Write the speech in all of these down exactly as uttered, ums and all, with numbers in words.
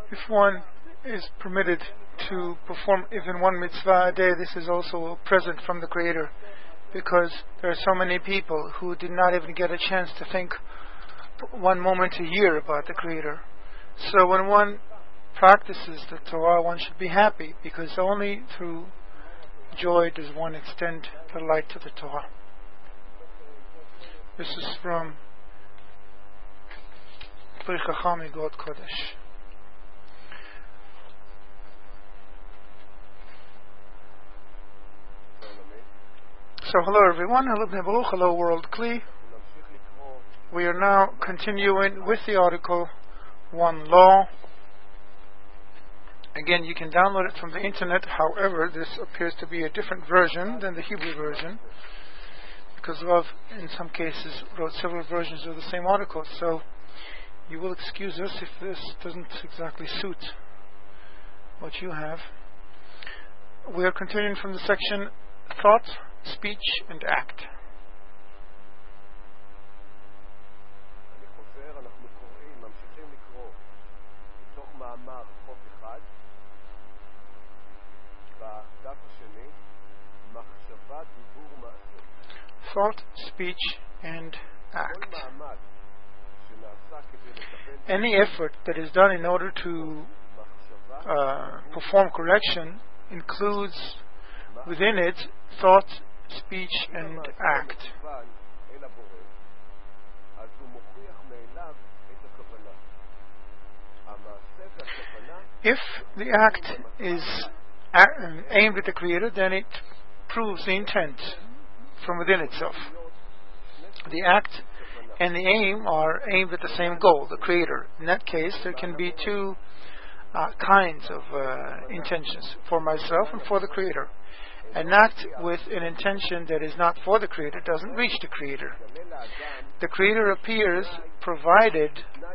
If one is permitted to perform even one mitzvah a day, this is also a present from the Creator, because there are so many people who did not even get a chance to think one moment a year about the Creator. So when one practices the Torah, one should be happy, because only through joy does one extend the light to the Torah. This is from Pri Chacham Igod Kodesh. So hello everyone, hello Bnei Baruch, hello World Kli. We are now continuing with the article One Law. Again, you can download it from the internet. However, this appears to be a different version than the Hebrew version, because Rav, in some cases, wrote several versions of the same article. So you will excuse us if this doesn't exactly suit what you have. We are continuing from the section Thought, Speech and Act. Thought, speech and act. Any effort that is done in order to uh, perform correction includes within it thought, speech and act. If the act is aimed at the Creator, then it proves the intent from within itself. The act and the aim are aimed at the same goal, the Creator. In that case, there can be two uh, kinds of uh, intentions, for myself and for the Creator. An act with an intention that is not for the Creator doesn't reach the Creator. The Creator appears provided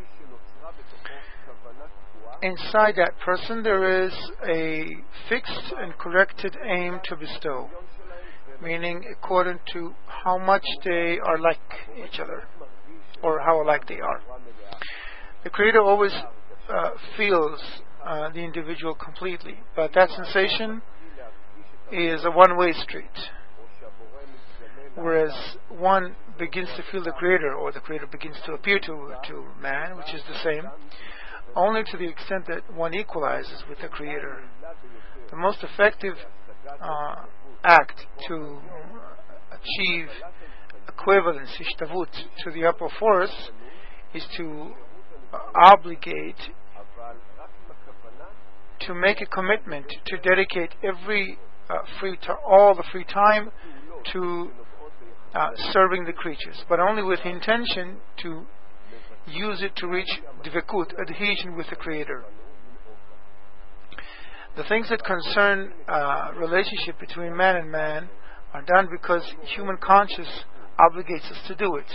inside that person there is a fixed and corrected aim to bestow, meaning according to how much they are like each other, or how alike they are. The Creator always uh, feels uh, the individual completely, but that sensation is a one-way street. Whereas one begins to feel the Creator, or the Creator begins to appear to, to man, which is the same, only to the extent that one equalizes with the Creator. The most effective uh, act to achieve equivalence, ishtavut, to the upper force is to uh, obligate, to make a commitment to dedicate every uh, free to all the free time to uh, serving the creatures, but only with intention to use it to reach dvekut, adhesion with the Creator. The things that concern uh, relationship between man and man are done because human conscience obligates us to do it.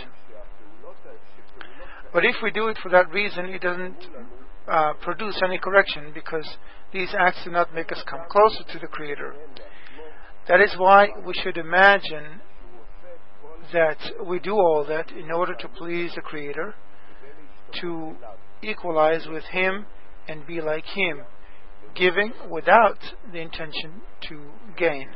But if we do it for that reason, it doesn't uh, produce any correction, because these acts do not make us come closer to the Creator. That is why we should imagine that we do all that in order to please the Creator, to equalize with Him and be like Him, giving without the intention to gain.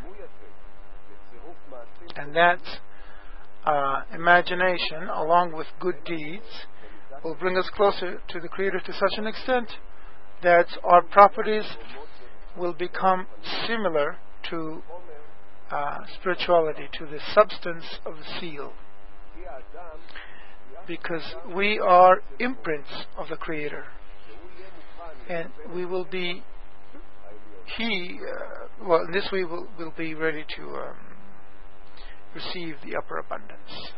And that uh, imagination, along with good deeds, will bring us closer to the Creator to such an extent that our properties will become similar to uh, spirituality, to the substance of the seal. Because we are imprints of the Creator, and we will be He. Uh, well, in this way, will will be ready to um, receive the upper abundance.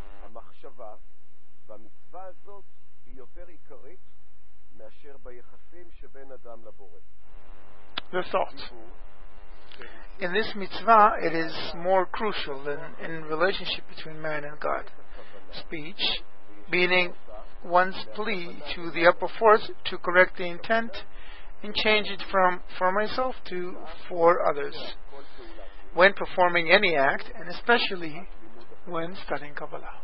The thought. In this mitzvah, it is more crucial than in relationship between man and God. Speech, meaning one's plea to the upper force to correct the intent and change it from for myself to for others, when performing any act, and especially when studying Kabbalah.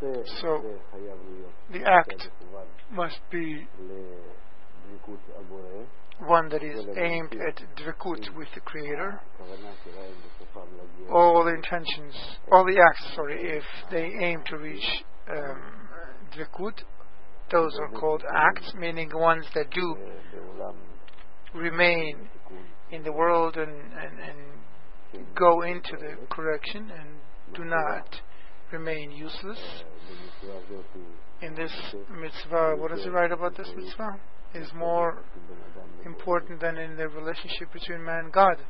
So the act must be one that is aimed at dvekut with the Creator. All the intentions, all the acts, sorry, if they aim to reach um, dvekut, those are called acts, meaning ones that do remain in the world and, and, and go into the correction and do not remain useless. In this mitzvah, what does it write about this mitzvah? Is more important than in the relationship between man and God.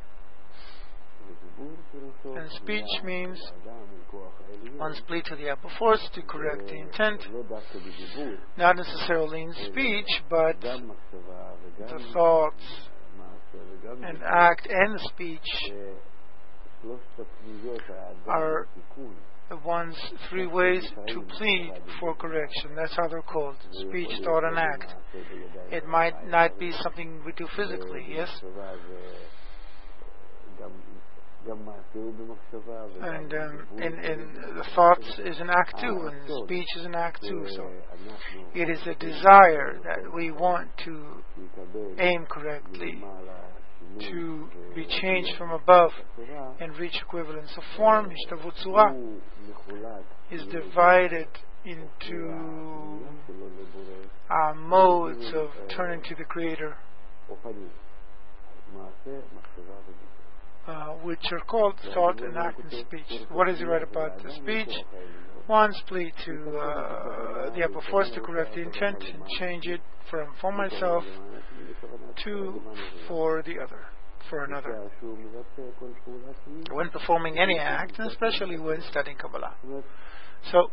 And speech means one split to the upper force to correct the intent, not necessarily in speech, but the thoughts and act and the speech are the one's three ways to plead for correction. That's how they're called: speech, thought, and act. It might not be something we do physically, yes? And um, in, in the thoughts is an act too, and the speech is an act too. So it is a desire that we want to aim correctly, to be changed from above and reach equivalence of form. Hishtavut Tzura is divided into uh, modes of turning to the Creator, uh, which are called thought and act and speech. What does he write about the speech? One, split to uh, the upper force to correct the intent and change it from for myself to for the other, for another. When performing any act, and especially when studying Kabbalah. So,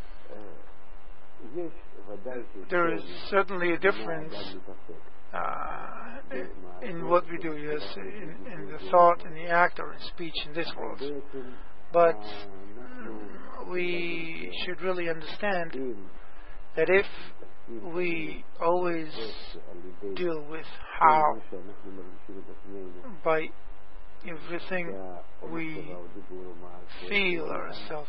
there is certainly a difference uh, in what we do, yes, in, in the thought, in the act, or in speech in this world. But we should really understand that if we always deal with how, by everything we feel ourselves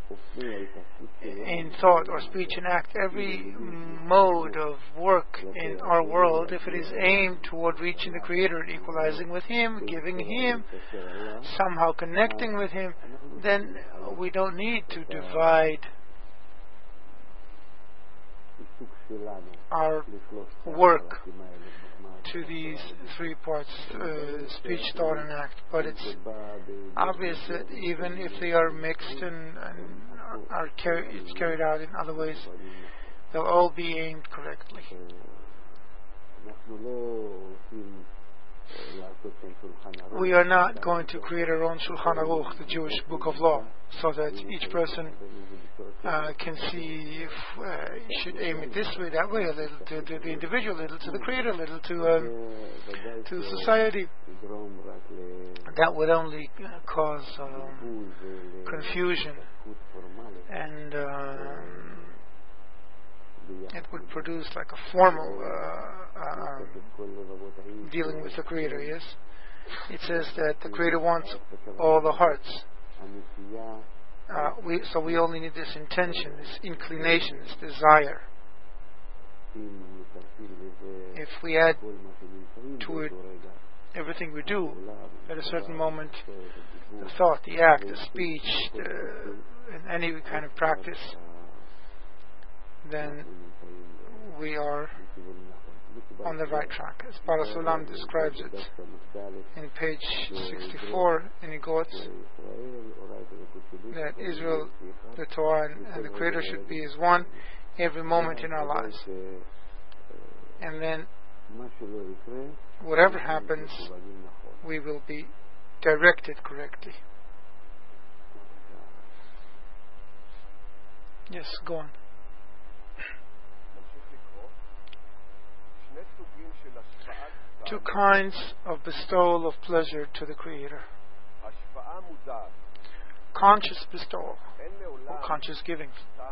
in thought or speech and act, every mode of work in our world, if it is aimed toward reaching the Creator and equalizing with Him, giving Him, somehow connecting with Him, then we don't need to divide our work to these three parts, uh, speech, thought, and act. But it's obvious that even if they are mixed and, and are carry, it's carried out in other ways, they'll all be aimed correctly. We are not going to create our own Shulchan Aruch, the Jewish book of law, so that each person uh, can see if uh, you should aim it this way, that way, a little to, to the individual, a little to the Creator, a little to um, to society. That would only uh, cause um, confusion, and um, it would produce like a formal uh, uh, dealing with the Creator, yes? It says that the Creator wants all the hearts. Uh, we, so we only need this intention, this inclination, this desire. If we add to it everything we do at a certain moment, the thought, the act, the speech, the, in any kind of practice, then we are on the right track. As Baruch Olam describes it in page sixty-four in Igot, that Israel, the Torah, and, and the Creator should be as one every moment in our lives. And then, whatever happens, we will be directed correctly. Yes, go on. Two kinds of bestowal of pleasure to the Creator. Conscious bestowal, or conscious giving.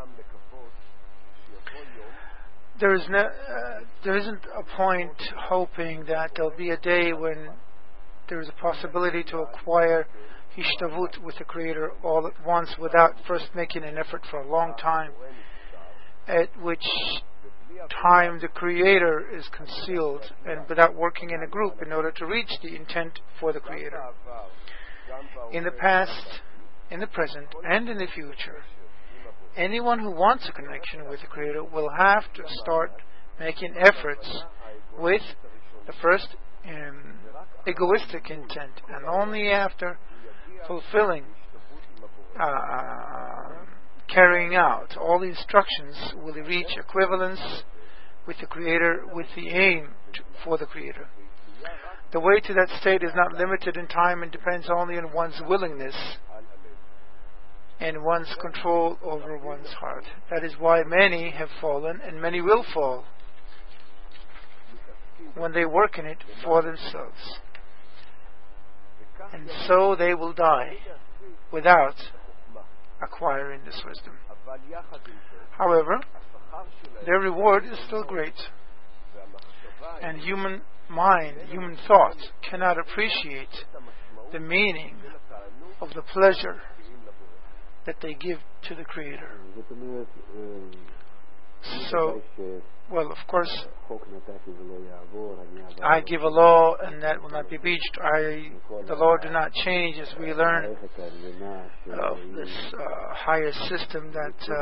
There is no, uh, there isn't a point hoping that there'll be a day when there is a possibility to acquire hishtavut with the Creator all at once without first making an effort for a long time, at which time the Creator is concealed, and without working in a group in order to reach the intent for the Creator. In the past, in the present, and in the future, anyone who wants a connection with the Creator will have to start making efforts with the first um, egoistic intent, and only after fulfilling, uh, carrying out all the instructions will he reach equivalence with the Creator, with the aim to, for the Creator. The way to that state is not limited in time and depends only on one's willingness and one's control over one's heart. That is why many have fallen and many will fall when they work in it for themselves. And so they will die without acquiring this wisdom. However, their reward is still great, and human mind, human thought cannot appreciate the meaning of the pleasure that they give to the Creator. So, well, of course, I give a law and that will not be breached. I, the law do not change, as we learn of this uh, higher system that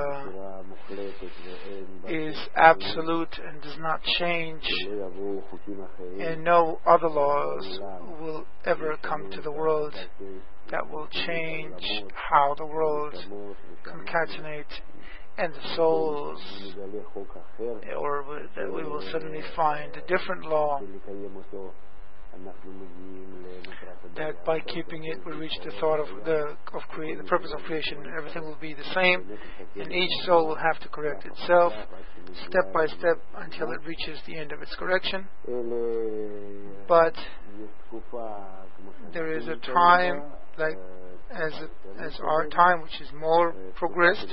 uh, is absolute and does not change, and no other laws will ever come to the world that will change how the world concatenate and the souls, or that we will suddenly find a different law that by keeping it we reach the thought of the of create the purpose of creation. Everything will be the same, and each soul will have to correct itself step by step until it reaches the end of its correction. But there is a time like as a, as our time, which is more progressed,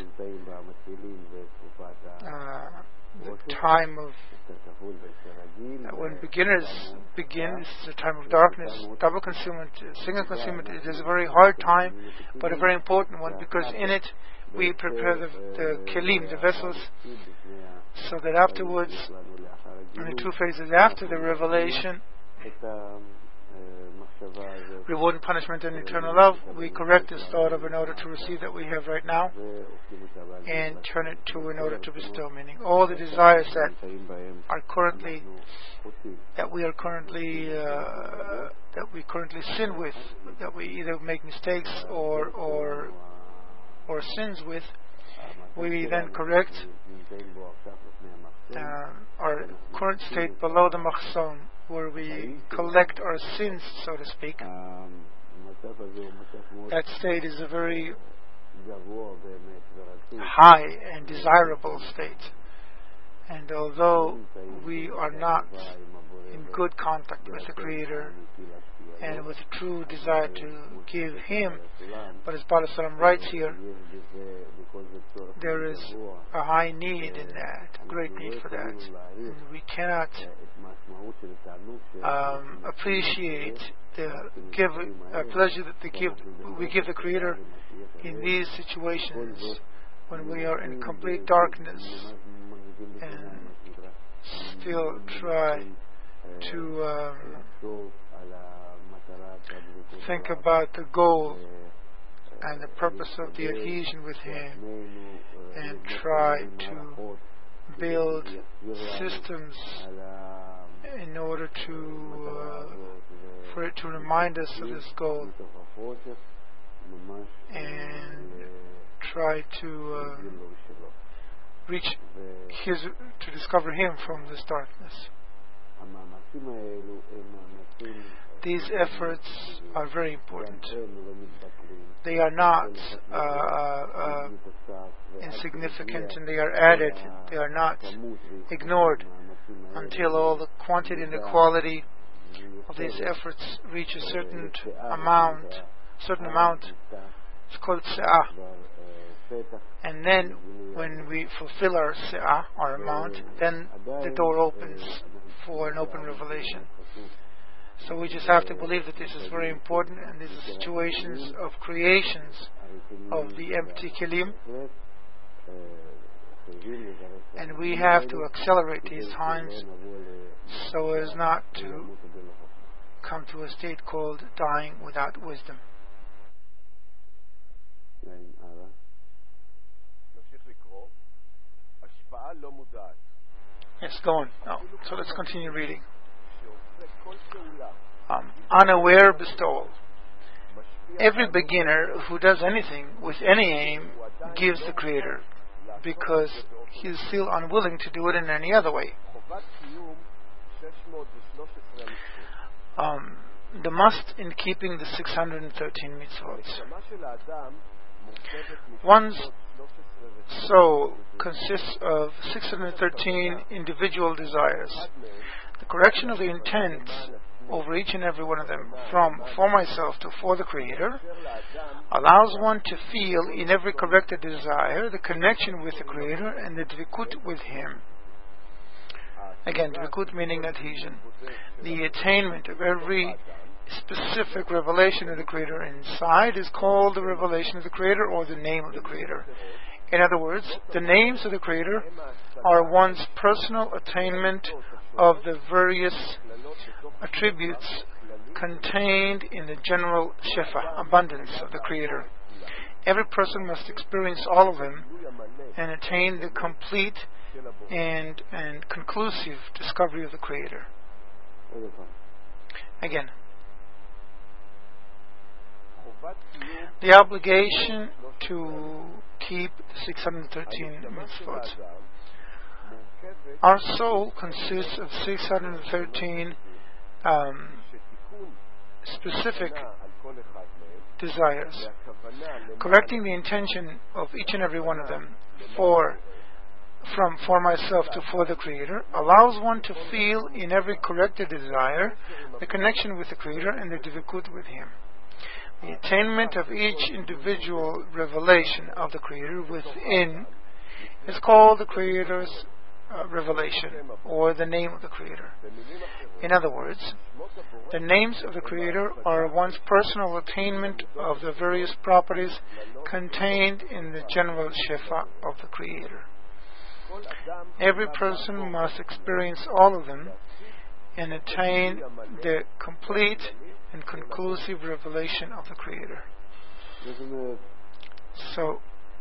uh, the time of uh, when beginners begin, it's a time of darkness, double concealment, single concealment. It is a very hard time, but a very important one, because in it we prepare the, the kelim, the vessels, so that afterwards, in the two phases after the revelation, reward and punishment and eternal love, we correct this thought of in order to receive that we have right now and turn it to in order to bestow, meaning all the desires that are currently that we are currently uh, that we currently sin with, that we either make mistakes or or or sins with, we then correct uh, our current state below the machzon, where we collect our sins, so to speak. That state is a very high and desirable state. And although we are not in good contact with the Creator and with a true desire to give Him, but as Baal Salam writes here, there is a high need in that, a great need for that. And we cannot um, appreciate the give uh, pleasure that they give, we give the Creator in these situations when we are in complete darkness and still try to um, think about the goal and the purpose of the adhesion with Him, and try to build systems in order to uh, for it to remind us of this goal, and try to uh, reach His, to discover Him from this darkness. These efforts are very important. They are not uh, uh, insignificant, and they are added. They are not ignored until all the quantity and the quality of these efforts reach a certain amount. Certain amount. It's called se'ah. And then, when we fulfill our se'ah, our amount, then the door opens for an open revelation. So we just have to believe that this is very important, and these are situations of creations of the empty kelim, and we have to accelerate these times so as not to come to a state called dying without wisdom. Yes, go on. Oh, so let's continue reading. Um, unaware bestowal. Every beginner who does anything with any aim gives the Creator, because he is still unwilling to do it in any other way. Um, the must in keeping the six hundred thirteen mitzvot. One's soul consists of six hundred thirteen individual desires. The correction of the intent over each and every one of them, from for myself to for the Creator, allows one to feel in every corrected desire the connection with the Creator and the dvikut with Him. Again, dvikut meaning adhesion. The attainment of every specific revelation of the Creator inside is called the revelation of the Creator, or the name of the Creator. In other words, the names of the Creator are one's personal attainment of the various attributes contained in the general shefa, abundance of the Creator. Every person must experience all of them and attain the complete and, and conclusive discovery of the Creator. Again, the obligation to keep the six hundred thirteen mitzvot. Our soul consists of six hundred thirteen um, specific desires. Correcting the intention of each and every one of them for from for myself to for the Creator allows one to feel in every corrected desire the connection with the Creator and the dvikut with Him. The attainment of each individual revelation of the Creator within is called the Creator's uh, revelation, or the name of the Creator. In other words, the names of the Creator are one's personal attainment of the various properties contained in the general shefa of the Creator. Every person must experience all of them and attain the complete and conclusive revelation of the Creator. So,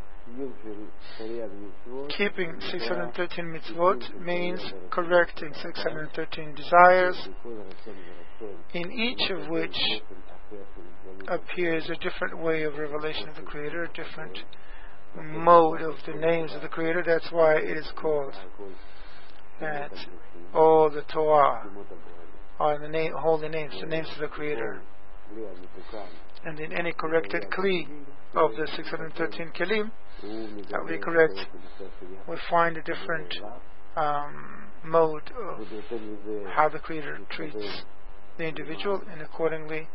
keeping six hundred thirteen mitzvot means correcting six hundred thirteen desires, in each of which appears a different way of revelation of the Creator, a different mode of the names of the Creator. That's why it is called that all the Torah are the name, holy names, the names of the Creator. And in any corrected kli of the six hundred thirteen kelim that we correct, we find a different um, mode of how the Creator treats the individual, and accordingly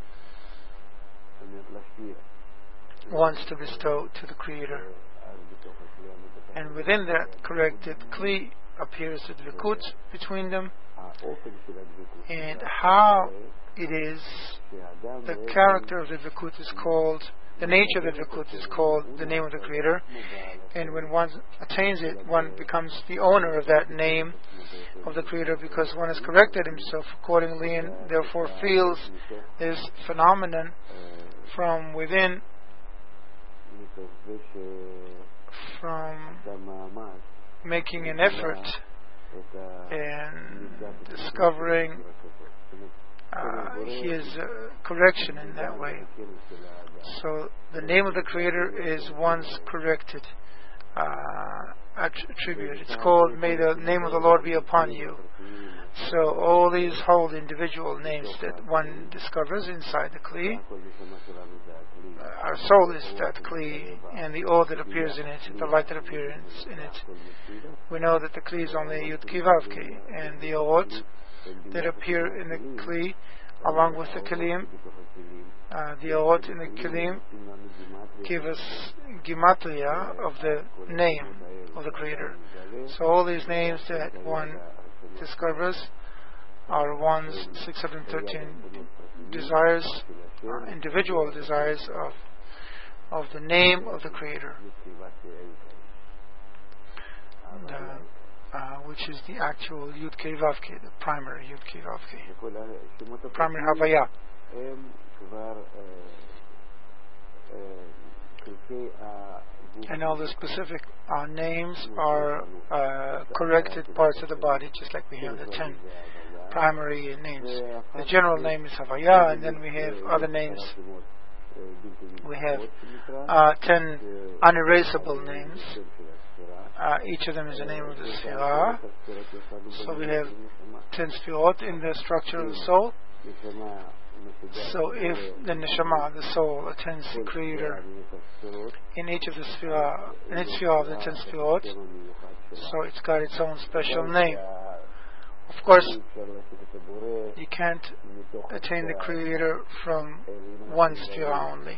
wants to bestow to the Creator. And within that corrected kli appears the dvikut between them, and how it is the character of the dvikut is called, the nature of the dvikut is called the name of the Creator, and when one attains it, one becomes the owner of that name of the Creator, because one has corrected himself accordingly and therefore feels this phenomenon from within, from making an effort and discovering uh, his uh, correction in that way. So the name of the Creator is one's corrected uh, attribute. It's called, may the name of the Lord be upon you. So all these whole individual names that one discovers inside the Kli, uh, our soul is that Kli, and the all that appears in it, the light that appears in it. We know that the Kli is only Yud Ki Vav Ki, and the Orot that appear in the Kli, along with the Kelim, uh, the Orot in the Kelim give us Gematria of the name of the Creator. So all these names that one discovers are one's six hundred thirteen desires, uh, individual desires of of the name of the Creator, and, uh, uh, which is the actual Yud Kei Vav Kei, the primary Yud Kei Vav Kei, primary Havaya. And all the specific uh, names are uh, corrected parts of the body, just like we have the ten primary names. The general name is Havaya, and then we have other names. We have uh, ten unerasable names. Uh, each of them is the name of the Sefirah. So we have ten Sefirot in the structure of the soul. So if the Neshama, the soul, attends the Creator in each of the Sefirah, in each Sefirah of the ten Sefirot, so it's got its own special name. Of course, you can't attain the Creator from one Sefirah only.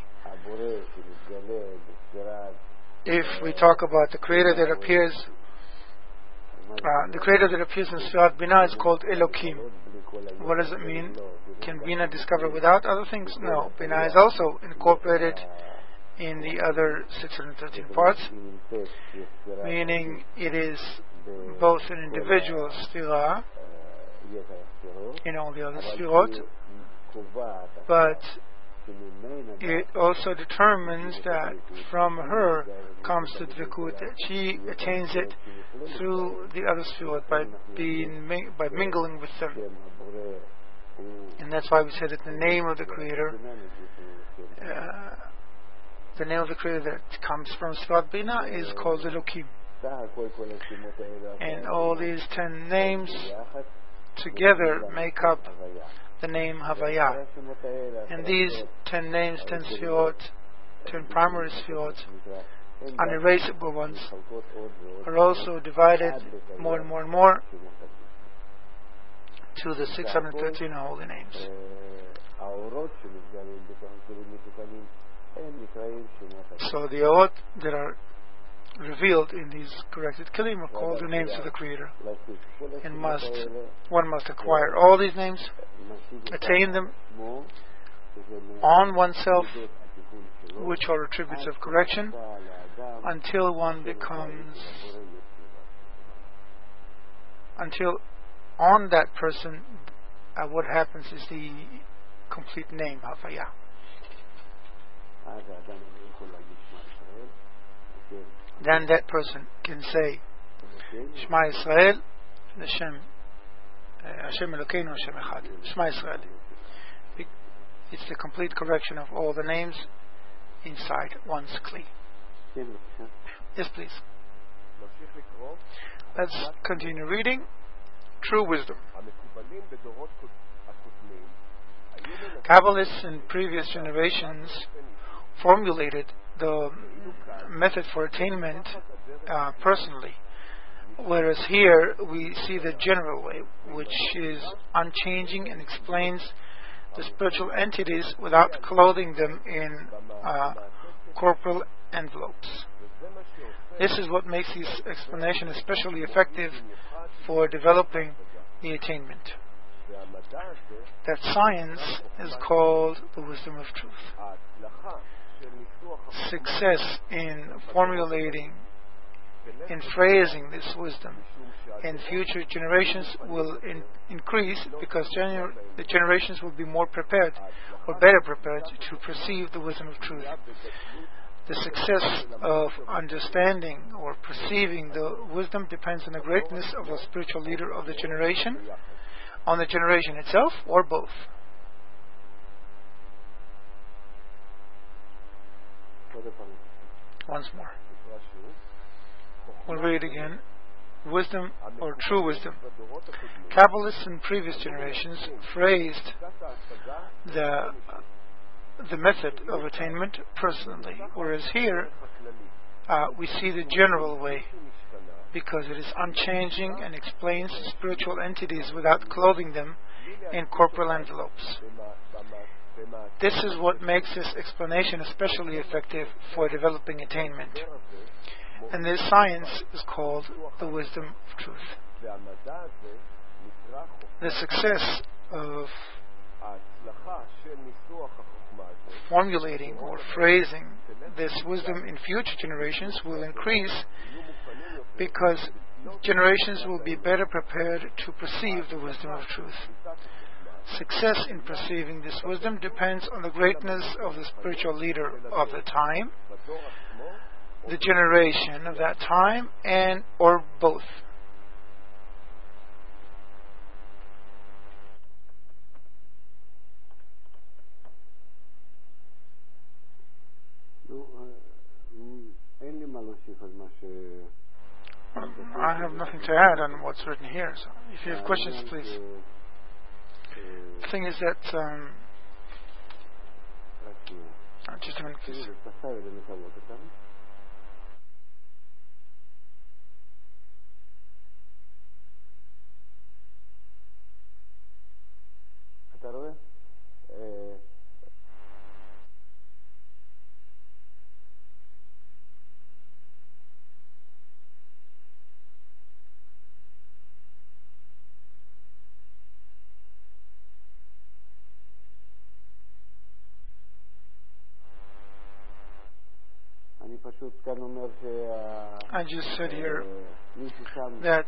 If we talk about the Creator that appears, uh, the Creator that appears in Sfirat Binah is called Elokim. What does it mean? Can Binah discover without other things? No. Binah is also incorporated in the other six hundred thirteen parts, meaning it is both an individual Sfirah in all the other Sfirot, but it also determines that from her comes the Dvikut, that she attains it through the other Sfirot by being by mingling with them. And that's why we said that the name of the Creator, uh, the name of the Creator that comes from Sfirat Binah is called Elokim. And all these ten names together make up the name Havaya. And these ten names, ten Sfirot, ten primary Sfirot, unerasable ones, are also divided more and more and more to the six hundred thirteen holy names. So the Orot that are revealed in these corrected Kelim are called the names of the Creator. And must one must acquire all these names, attain them on oneself, which are attributes of correction, until one becomes, until on that person, uh, what happens is the complete name Havaya. Then that person can say Shema Yisrael, Hashem, Hashem Elokeinu, Hashem Echad. Shema Yisrael. It's the complete correction of all the names inside one's Kli. Yes, please. Let's continue reading. True wisdom. Kabbalists in previous generations formulated the method for attainment uh, personally, whereas here we see the general way, which is unchanging and explains the spiritual entities without clothing them in uh, corporal envelopes. This is what makes this explanation especially effective for developing the attainment. That science is called the wisdom of truth. Success in formulating, in phrasing this wisdom in future generations will in, increase because gener- the generations will be more prepared or better prepared to perceive the wisdom of truth. The success of understanding or perceiving the wisdom depends on the greatness of the spiritual leader of the generation, on the generation itself, or both. Once more. We'll read again. Wisdom or true wisdom. Kabbalists in previous generations phrased the the method of attainment personally, whereas here uh, we see the general way, because it is unchanging and explains spiritual entities without clothing them in corporal envelopes. This is what makes this explanation especially effective for developing attainment. And this science is called the wisdom of truth. the success of formulating or phrasing this wisdom in future generations will increase because generations will be better prepared to perceive the wisdom of truth. Success in perceiving this wisdom depends on the greatness of the spiritual leader of the time, the generation of that time, and or both. I have nothing to add on what's written here, so if you have questions, please. The thing is that, um, uh, just a minute, please. I just said here that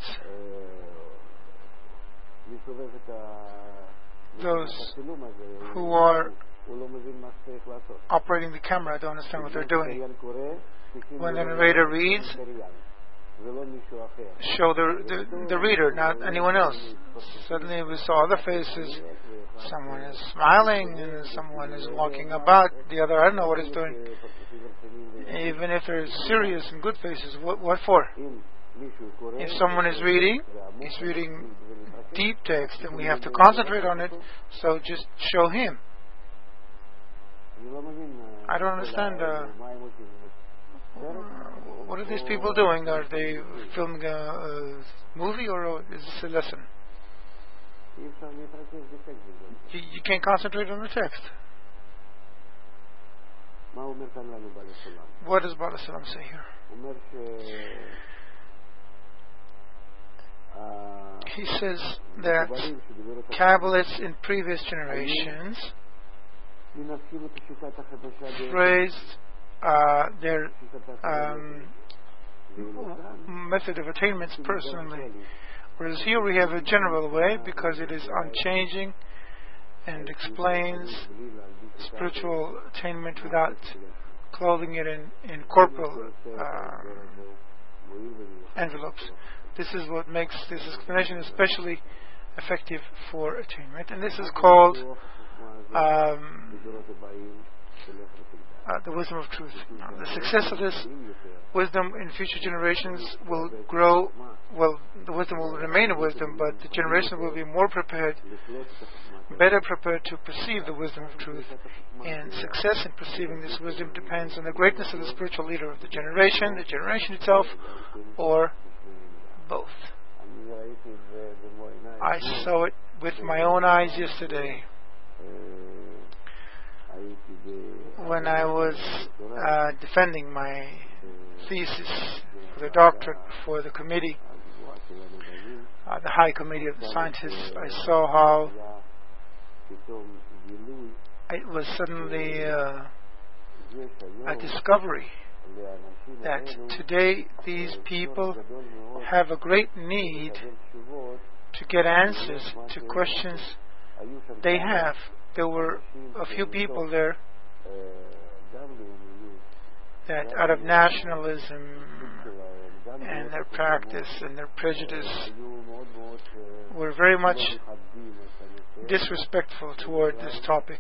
those who are operating the camera don't understand what they're doing. When the narrator reads, show the, the, the reader, not anyone else. Suddenly we saw other faces. Someone is smiling and someone is walking about. The other, I don't know what he's doing. Even if they're serious and good faces, what, what for? If someone is reading, he's reading deep text and we have to concentrate on it, so just show him. I don't understand. Uh, what are these people doing? Are they filming a, a movie or is this a lesson? You, you can't concentrate on the text. What does Baal HaSulam say here? He says that Kabbalists in previous generations phrased uh, their um, method of attainments personally, whereas here we have a general way because it is unchanging and explains spiritual attainment without clothing it in, in corporal uh, envelopes. This is what makes this explanation especially effective for attainment, and this is called um, uh, the wisdom of truth. Now, the success of this wisdom in future generations will grow. Well, the wisdom will remain a wisdom, but the generation will be more prepared, better prepared to perceive the wisdom of truth. And success in perceiving this wisdom depends on the greatness of the spiritual leader of the generation, the generation itself, or both. I saw it with my own eyes yesterday when I was uh, defending my thesis for the doctorate for the committee, uh, the high committee of the scientists. I saw how it was suddenly uh, a discovery that today these people have a great need to get answers to questions they have. There were a few people there that out of nationalism and their practice and their prejudice were very much disrespectful toward this topic.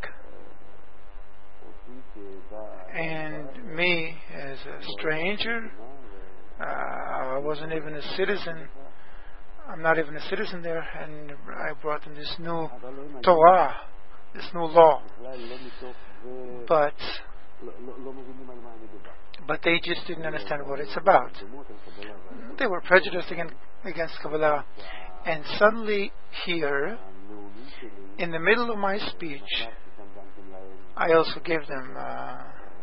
And me, as a stranger, uh, I wasn't even a citizen. I'm not even a citizen there, and I brought them this new Torah, this new law. But but they just didn't understand what it's about. They were prejudiced against Kabbalah. And suddenly here, in the middle of my speech, I also gave them uh,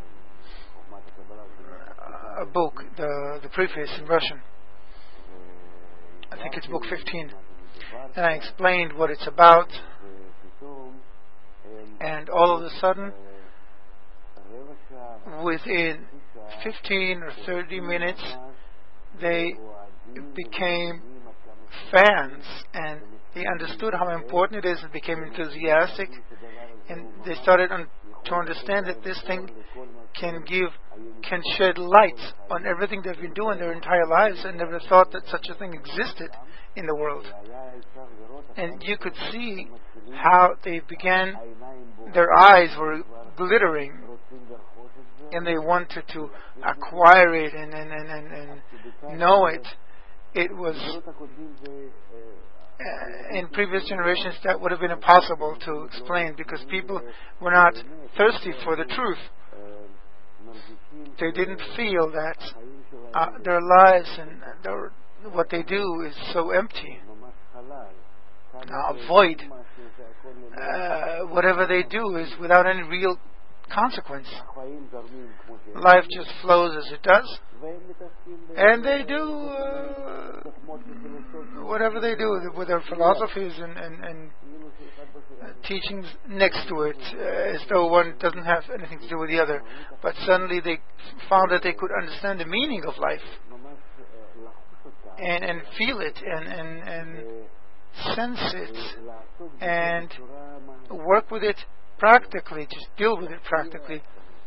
a book, the, the preface in Russian. I think it's book fifteen. And I explained what it's about, and all of a sudden, within fifteen or thirty minutes, they became fans, and they understood how important it is and became enthusiastic, and they started un- to understand that this thing can give, can shed light on everything they've been doing their entire lives and never thought that such a thing existed in the world. And you could see how they began, their eyes were glittering, and they wanted to acquire it and, and, and, and, and know it. It was, uh, in previous generations, that would have been impossible to explain because people were not thirsty for the truth. They didn't feel that uh, their lives and their, what they do is so empty, uh, void. Uh, whatever they do is without any real consequence. Life just flows as it does, and they do uh, whatever they do with their philosophies and, and, and uh, teachings next to it, uh, as though one doesn't have anything to do with the other. But suddenly they found that they could understand the meaning of life and, and feel it and, and, and sense it and work with it practically, just deal with it practically,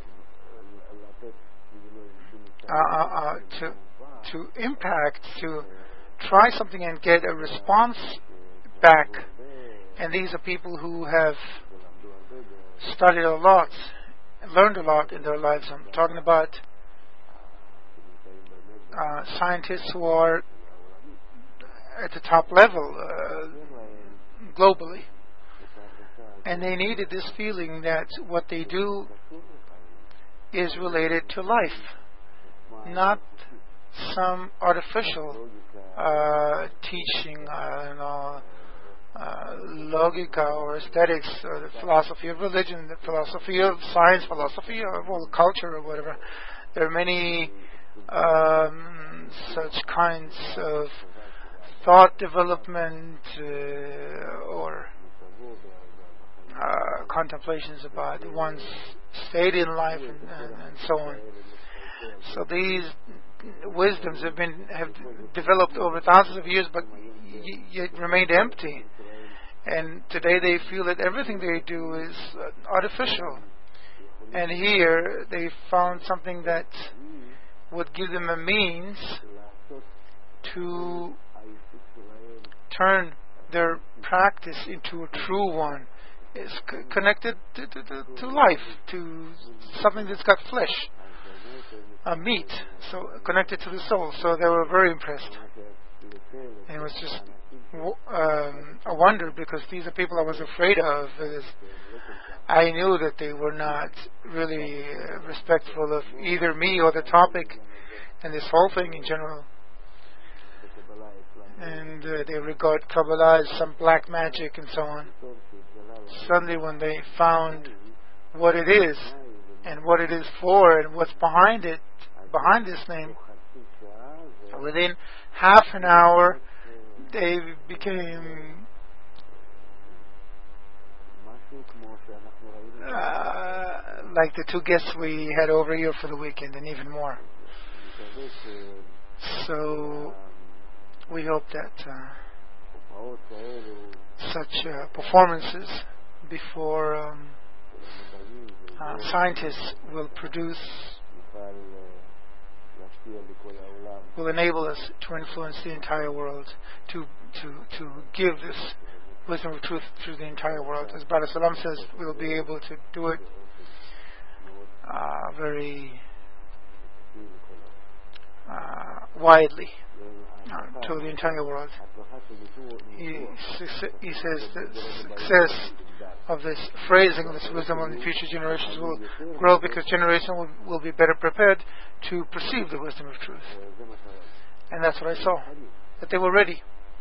uh, uh, to to impact, to try something and get a response back. And these are people who have studied a lot, learned a lot in their lives. I'm talking about uh, scientists who are at the top level uh, globally. And they needed this feeling that what they do is related to life, not some artificial uh, teaching, uh, you know, uh, logica or aesthetics, or the philosophy of religion, the philosophy of science, philosophy of well, culture, or whatever. There are many um, such kinds of thought development uh, or Uh, contemplations about one's state in life and, and, and so on. So these wisdoms have been have developed over thousands of years, but y- yet remained empty. And today they feel that everything they do is uh, artificial. And here they found something that would give them a means to turn their practice into a true one. Is c- connected to, to, to, to life, to something that's got flesh, uh, meat, so connected to the soul. So they were very impressed. And it was just w- um, a wonder because these are people I was afraid of. I knew that they were not really uh, respectful of either me or the topic and this whole thing in general. And uh, they regard Kabbalah as some black magic and so on. Suddenly when they found what it is and what it is for and what's behind it, behind this name, within half an hour they became uh, like the two guests we had over here for the weekend and even more. So we hope that uh, such uh, performances before um, uh, scientists will produce, will enable us to influence the entire world, to to to give this wisdom of truth through the entire world. As Bala Salam says, we'll be able to do it uh, very uh, widely. Uh, to the entire world. He, he says the success of this phrasing of this wisdom on the future generations will grow because generations will, will be better prepared to perceive the wisdom of truth. And that's what I saw, that they were ready.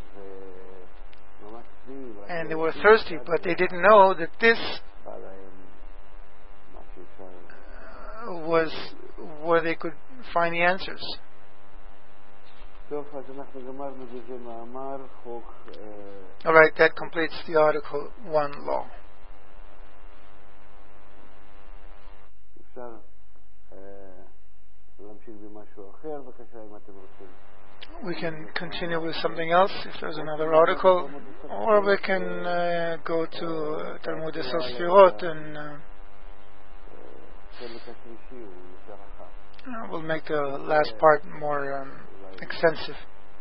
And they were thirsty, but they didn't know that this uh, was where they could find the answers. Alright, that completes the Article one law. We can continue with something else if there's another article, or we can uh, go to uh, Talmud Sfirot and uh, uh, we'll make the last part more um, extensive.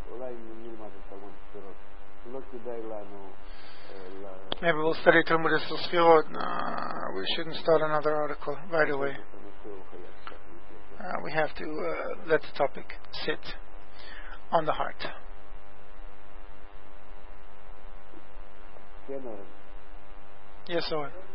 Maybe we'll study Talmud Sfirot. Uh, we shouldn't start another article right away. Uh, we have to uh, let the topic sit on the heart. Yes, sir.